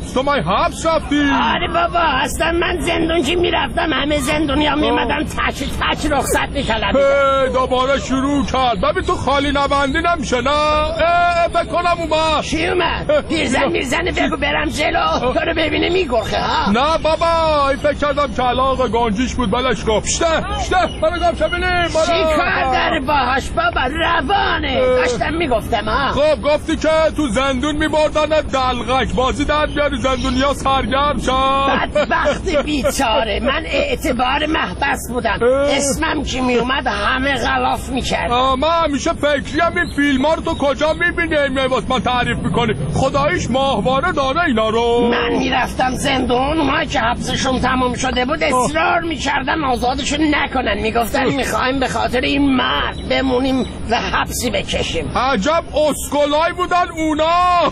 حبس؟ تو من حبس رفتی؟ آره بابا، اصلا من زندون که میرفتم همه زندونیا میمدن تچ رخصت میکردن. دوباره شروع کرد. ببین تو خالی نبندی نمیشه نه؟ بکنم اومد. چی اومد؟ میرزنه بگو برم جلو تو رو ببینه میگرخه ها. نه بابا، این فکر کردم کلاغ گنجیش بود بلش گفت. شته برو گم شبینیم. چی کار داره باهاش بابا؟ روانه. داشتم میگفتم ها. خب گفتی که تو زندون میبردن دلغک بازی در بیاری زندونیا سرگرم شد. بدبخت بیچاره، من اعتبار محبس بودم. اسمم که میومد همه غلاف میکرد. من همیشه فکریم این فیلم ها رو تو کجا میبینی واسه من تعریف میکنی؟ خداییش ماهواره داره اینا رو. من میرفتم زندون، اونها که حبسشون تموم شده بود اصرار میکردن آزادشون نکنن. میگفتن میخوایم به خاطر این مرد بمونیم و حبسی بکشیم. عجب اسکولای بودن اونا.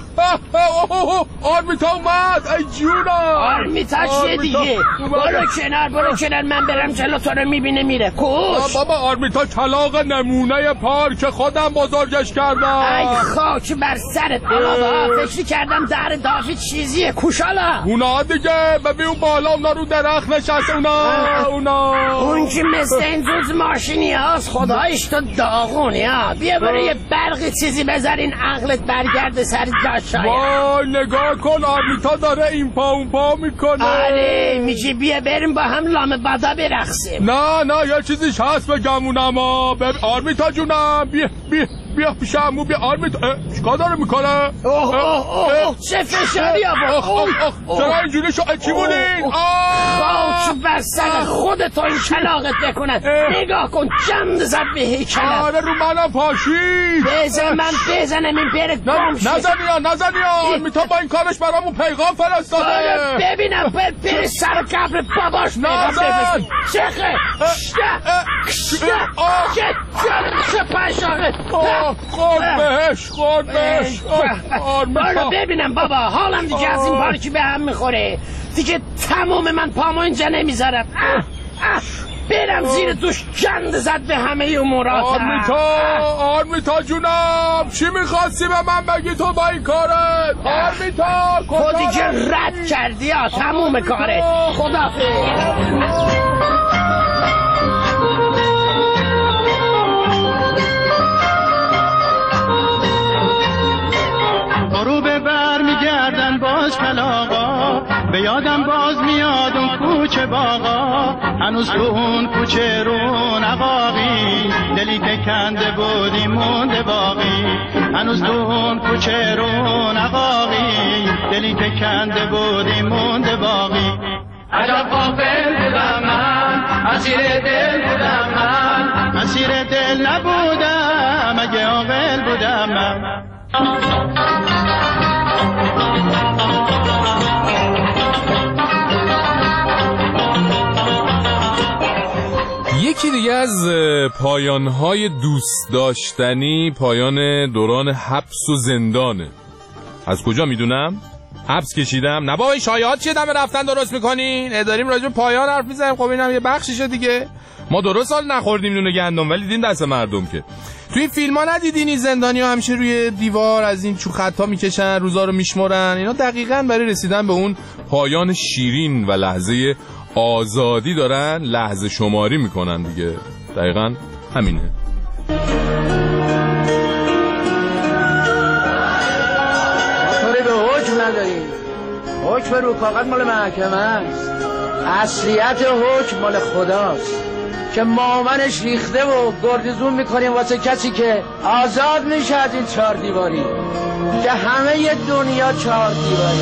آرمیتا اومد. ای جونا. آرمیتا چیه دیگه؟ برو کنار من برم جلو تو رو میبینه میره. کوش بابا آرمیتا کلاغ نمونه پارک خودم بزرگش کردم. ای خاک بر سرت. بابا فکر کردم در دافی چیزیه. کوشالا اونا دیگه. ببین اون بالا اونا رو درخت نشسته. اونا اون که مثل این زوز ماشینی هاست. خدایش تو داغونی ها. بیا برای یه برقی چیزی بذارین عقلت برگرد سر جاش. وای نگاه کن آرمیتا داره این پا اون پا میکنه. آره میگی بیا بریم با هم لام بادا برقصیم. نه یه چیزیش هست بگمونم. آرمیتا جونم بیا پیشم. بیا آرمیتا. چیکار داره میکنه؟ چه فشاری چرا اینجوری شو؟ چی بودین؟ خاک بر سر خودت این کلاغت بکنن. نگاه کن جمد زد به هیکلم. آره رو منم پاشید. بزنم این برت گم شد. نزنی آرمیتا با این کارش برامون پیغام فرستاده. ببینم بر سر قبر باباش پیغام بفرست. چخه چه پشاقه. خورد بهش بارو ببینم بابا. حالم دیگه از این پارکی به هم میخوره دیگه. تمام من پامو اینجا نمیذارم. برم زیر دوش جند زد به همه امورات. آرمیتا جونم چی میخواستی به من بگی تو با این کارت؟ آرمیتا تو دیگه رد کردی ها. تموم کاره. خدافظ. غروب بر میگردن باز کلاغا، به یادم باز میاد اون کوچه باغا. هنوز تو اون کوچه رو نقاقی، دلی که کنده بودی مونده باقی. هنوز تو اون کوچه رو نقاقی، دلی که کنده بودی مونده باقی. عجب غافل بودم من، اسیر دل بودم من. اسیر دل نبودم اگه عاقل بودم من. یکی دیگه از پایانهای دوست داشتنی پایان دوران حبس و زندانه. از کجا میدونم؟ حبس کشیدم. نه بابا این شایعات چیه دم رفتن درست میکنین؟ داریم راجع به پایان حرف میزنیم. خب اینم یه بخشیشه دیگه. ما درست سال نخوردیم نون گندم ولی دیدین دست مردم که. توی فیلم ها ندیدین این زندانی‌ها همیشه روی دیوار از این چو خطا میکشن، روزا رو میشمرن. اینا دقیقاً برای رسیدن به اون پایان شیرین و لحظه آزادی دارن لحظه شماری میکنن دیگه. دقیقاً همینه. کاری به حکم نداریم. حکم رو کاغذ مال محکمه است. اصلیت حکم مال خداست که مامنش ریخته و گردزون میکنیم واسه کسی که آزاد میشه از این 4 دیواری که همه ی دنیا 4 دیواری.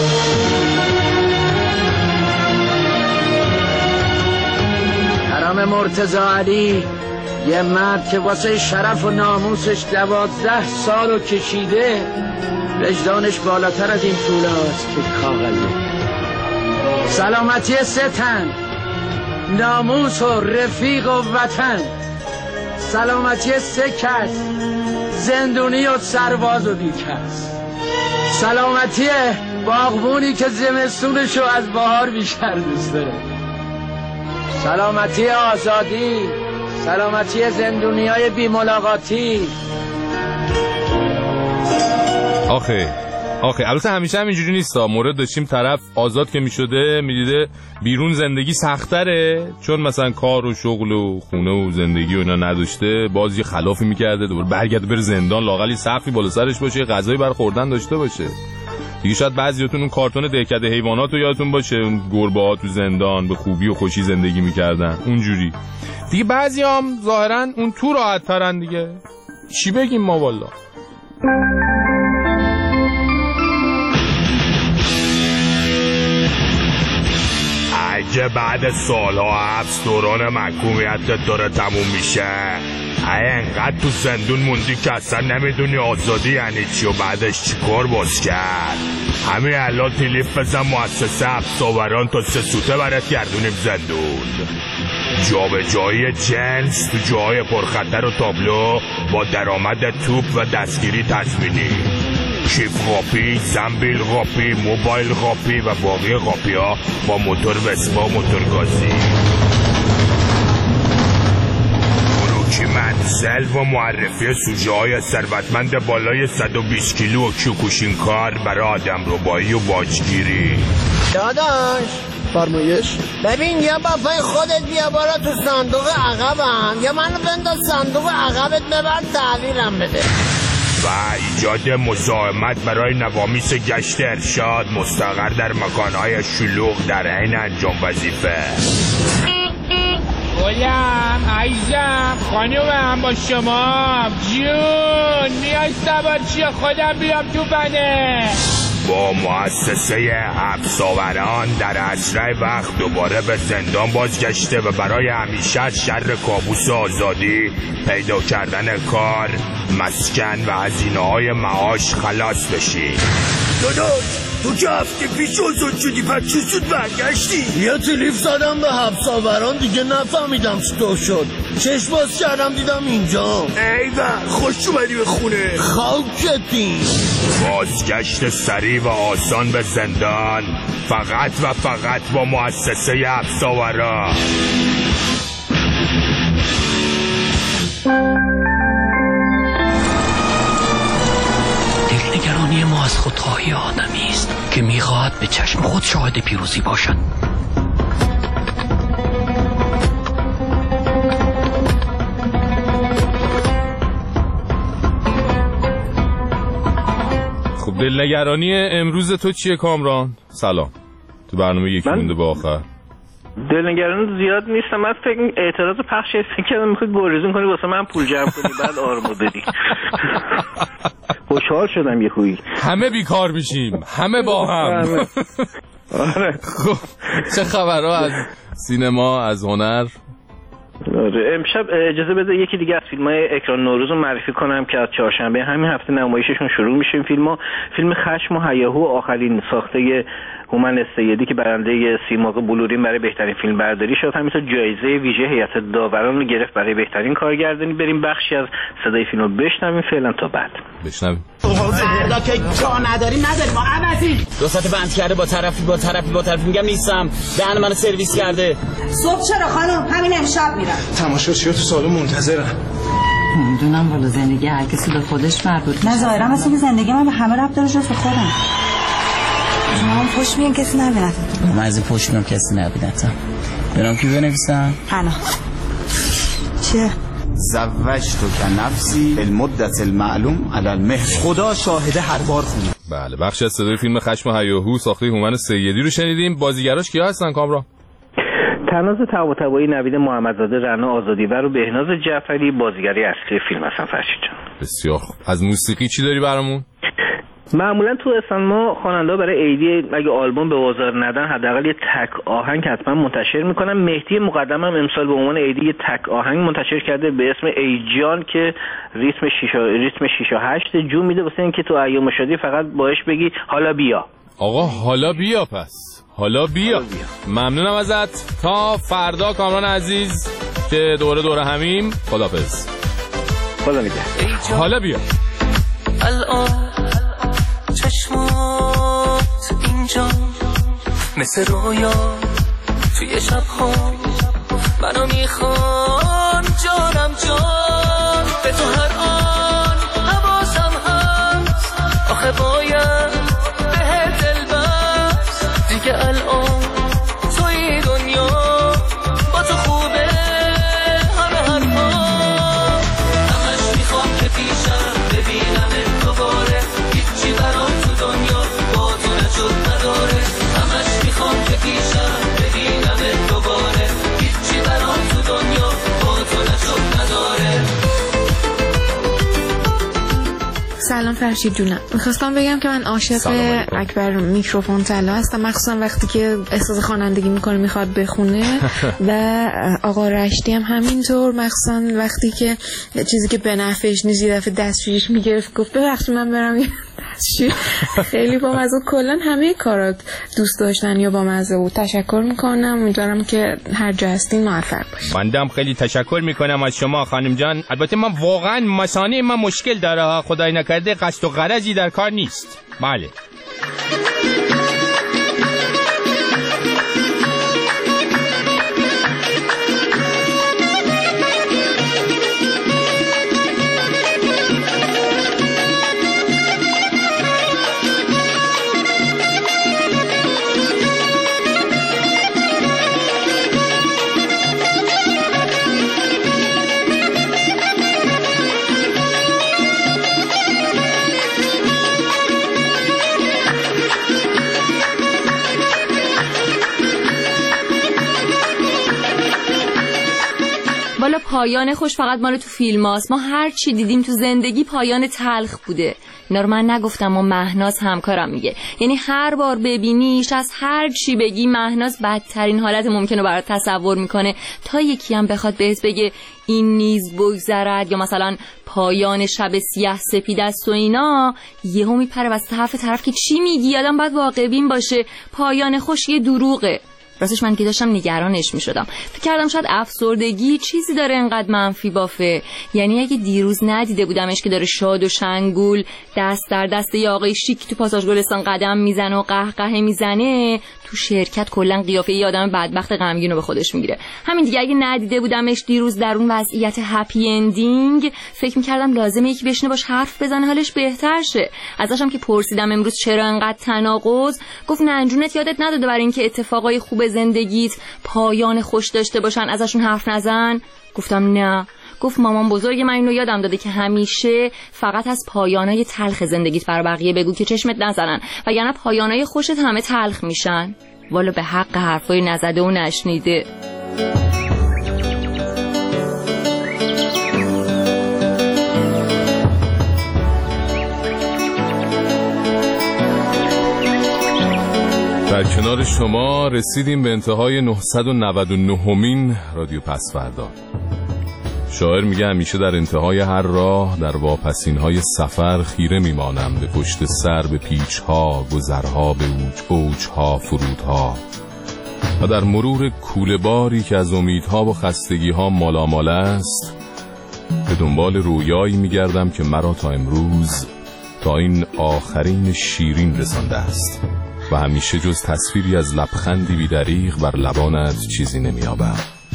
حرام مرتضی علی، یه مرد که واسه شرف و ناموسش 12 سالو کشیده، وجدانش بالاتر از این طوله هاست که کاغذه. سلامتی 3 تن، ناموس و رفیق و وطن. سلامتی 3 کس، زندونی و سرباز و بیکس. سلامتی باغبونی که زمستونشو از بهار بیشتر دوست داره. سلامتی آزادی، سلامتی زندونیای بی ملاقاتی. آخه آخه البته همیشه هم اینجوری نیستا. مورد داشتیم طرف آزاد که میشده میدیده بیرون زندگی سختره، چون مثلا کار و شغل و خونه و زندگی و اینا نداشته، باز یه خلافی میکرده دوباره برگرده بره زندان، لااقل صفی بالا سرش باشه، غذایی برای خوردن داشته باشه دیگه. شاید بعضیاتون اون کارتون دهکده حیوانات رو یادتون باشه، اون گربه‌ها تو زندان به خوبی و خوشی زندگی میکردن اونجوری دیگه. بعضیام ظاهرا اون تو راحت ترن دیگه. چی بگیم ما والا. اگه بعد سالها حبس دوران محکومیتت داره تموم میشه، انقدر تو زندون موندی که اصلا نمیدونی آزادی یعنی چی و بعدش چی کار باز کرد. همین الان تلیف بزن مؤسسه حبس‌آوران تا 3 سوته برات گردونیم زندون. جابجایی جنس تو جاهای پرخطر و تابلو با درآمد توپ و دستگیری تضمینی. کیف قاپی، زنبیل قاپی، موبایل قاپی و باقی قاپی ها با موتور وسپا و موتور گازی. بروکی منزل و معرفی سوژه های ثروتمند بالای 120 کیلو و کیوکوشین کار برای آدم ربایی و باجگیری. داداش فرمایش. ببین یا با پای خودت بیا برا تو صندوق عقبم، یا منو بنداز صندوق عقبت ببر تحویلم بده. و ایجاد مساهمت برای نوامیس گشت ارشاد مستقر در مکانهای شلوغ در حین انجام وظیفه. گلم عزیزم خانومم با شما جون میای سوارچی خودم بیام تو بنه. با مؤسسه حبس‌آوران در اسرع وقت دوباره به زندان بازگشته و برای همیشه از شر کابوس آزادی، پیدا کردن کار، مسکن و هزینه‌های معاش خلاص بشی. داداش تو که هفته پیش آزاد شدی پس چه زود برگشتی؟ یه تلیف زدم به حبس‌آوران دیگه نفهمیدم چطور شد. چشم باز کردم دیدم اینجا. ایوه خوش اومدی به خونه. خاکتین. بازگشت سریع و آسان به زندان فقط و فقط با مؤسسه حبس‌آوران. دلنگرانی ما از خودخواهی آدمی است که میخواهد به چشم خود شاهد پیروزی باشد. خب دلنگرانی امروز تو چیه کامران؟ سلام. تو برنامه یکی مونده به آخر. دلنگران زیاد نیستم. من فکر اعتراض پخش کردم میخوای گریزون کنی واسه من پول جمع کنی بعد آرمو بدی. خوشحال شدم یه خویی. همه بیکار میشیم، همه با هم. آره. خب چه خبرها از سینما، از هنر؟ امشب اجازه بده یکی دیگه از فیلم‌های اکران نوروز رو معرفی کنم که از چهارشنبه همین هفته نمایششون شروع میشه. فیلم خشم و هیاهو، آخرین ساخته هومن السیدی که برنده سیمرغ بلورین برای بهترین فیلم برداری شد، همینطور جایزه ویژه هیئت داوران رو گرفت برای بهترین کارگردانی. بریم بخشی از صدای فیلم رو بشنویم فعلا تا بعد. بشنویم. فردا که جا نداریم ما عوضی. 2 ساعت بند کرده با طرفی میگم نیستم. دهن منو سرویس کرده. صبح چرا خانم؟ همین امشب میرم. تماشاچی‌ها تو سالن منتظرن. میدونم والا زندگی هر کسی به خودش مربوط. نه ظاهرا مثل زندگی من به همه ربط داره جز به خودم. شما هم پشت میان کسی نبیند. من از این پشت میام کسی نبیند. برام کی بنویسم؟ حالا چیه؟ زوجت که نفسی المدت المعلوم علی المهر. خدا شاهده هر بار خونه. بله بخش از صدای فیلم خشم و هیاهو ساخته هومن السیدی رو شنیدیم. بازیگراش کیا هستن کامران؟ تناز طباطبایی، نوید محمدزاده، رنا آزادیور و بهناز جعفری بازیگری اصلی فیلم هستن. فرشید جان بسیار خوب. از موسیقی چی داری برامون؟ معمولا تو اسفند ما خواننده برای عیدی اگه آلبوم به بازار ندن حداقل یه تک آهنگ حتما منتشر میکنن. مهدی مقدم هم امسال به عنوان عیدی یه تک آهنگ منتشر کرده به اسم ای جان که ریتم 6 و 8 جو میده واسه اینکه تو ایام شادی فقط باهاش بگی حالا بیا. آقا حالا بیا. پس حالا بیا. ممنونم ازت. تا فردا کامران عزیز که دوره همیم. خدافظ. خدا نگهدار. حالا بیا. الان چشمات اینجا مثل رویا توی شب‌ها منو میخوان جانم به تو هر آن حواسم هست آخه باید سلام فرشید جونم. میخواستم بگم که من عاشق اکبر میکروفون طلا هستم، مخصوصا وقتی که احساس خوانندگی میکنه میخواد بخونه و آقا رشدی هم همینطور، مخصوصا وقتی که چیزی که به نفعش نیست یه دفعه دستشویش میگرفت گفت ببخشید من برم دستشویی. خیلی بامزه، کلا همه کارات دوست داشتن یا بامزه بود. تشکر میکنم، امیدوارم که هر جا هستین موفق باشید. بندم خیلی تشکر میکنم از شما خانم جان. البته من واقعا مسانه من مشکل داره، خدای نکرده قصد و غرضی در کار نیست. بله. والا پایان خوش فقط مال تو فیلم هاست. ما هر چی دیدیم تو زندگی پایان تلخ بوده. اینا رو من نگفتم و مهناز همکارم میگه. یعنی هر بار ببینیش از هر چی بگی مهناز بدترین حالت ممکنه برات تصور میکنه تا یکی هم بخواد بهت بگه این نیز بگذرد یا مثلا پایان شب سیاه سپید است و اینا، یهو میپره وسط حرف طرف که چی میگی. آدم باید واقع بین باشه. پایان خوش یه دروغه. راستش من که داشتم نگرانش میشدم، فکر کردم شاید افسردگی چیزی داره انقدر منفی بافه. یعنی اگه دیروز ندیده بودمش که داره شاد و شنگول دست در دست یه آقای شیک تو پاساژ گلستان قدم میزنه و قهقه میزنه، تو شرکت کلا قیافه یه آدم بدبخت غمگین رو به خودش میگیره. همین دیگه اگه ندیده بودمش دیروز در اون وضعیت هپی اندینگ، فکر میکردم لازمه یکی بشینه باش حرف بزنه حالش بهتر شه. ازشم که پرسیدم امروز چرا انقدر تناقض، گفت ننجونت یادت نداده برای اینکه اتفاقای خوب زندگیت پایان خوش داشته باشن ازشون حرف نزن؟ گفتم نه. گفت مامان بزرگ من اینو یادم داده که همیشه فقط از پایانای تلخ زندگیت بر بقیه بگو که چشمت نزنن، وگرنه پایانای خوشت همه تلخ میشن. والا به حق حرفای نزده و نشنیده. در کنار شما رسیدیم به انتهای 999مین رادیو پسفردا. شاعر میگه همیشه در انتهای هر راه در واپسینهای سفر خیره میمانم به پشت سر، به پیچها، گذرها، به اوجها، فرودها و در مرور کوله باری که از امیدها و خستگیها مالامال است به دنبال رویایی میگردم که مرا تا امروز تا این آخرین شیرین رسانده است و همیشه جز تصویری از لبخندی بی‌دریغ بر لبانت چیزی نمی‌یابم.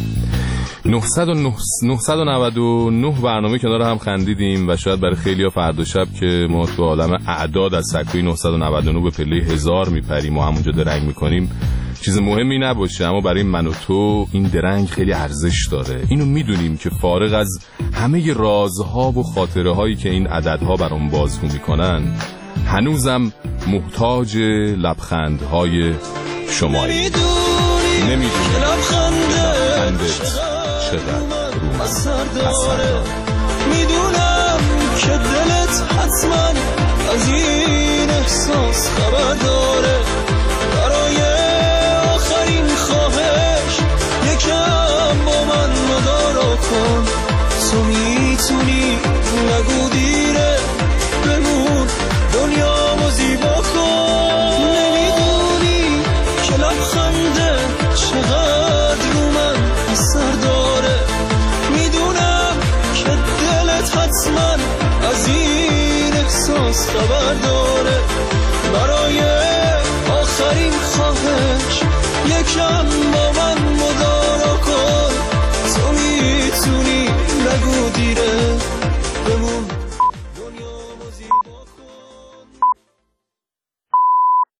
999 برنامه کنار هم خندیدیم و شاید برای خیلی‌ها فردا شب که ما تو عالم اعداد از سکوی 999 به پله 1000 میپریم و همونجا درنگ میکنیم چیز مهمی نباشه، اما برای من و تو این درنگ خیلی ارزش داره. اینو میدونیم که فارغ از همه رازها و خاطره هایی که این عددها برام بازگو میکنن، هنوزم محتاج لبخندهای شمایی. نمیدونی لبخندت چقدر رو من اثر داره. میدونم که دلت حتما از این احساس خبر داره. برای آخرین خواهش یکم با من مدارا کن. تو میتونی نگو دیره، بمون دنیامو زیبا کن. نمیدونی که لبخنده چقدر رو من اثر داره. میدونم که دلت حتما از این احساس خبر داره.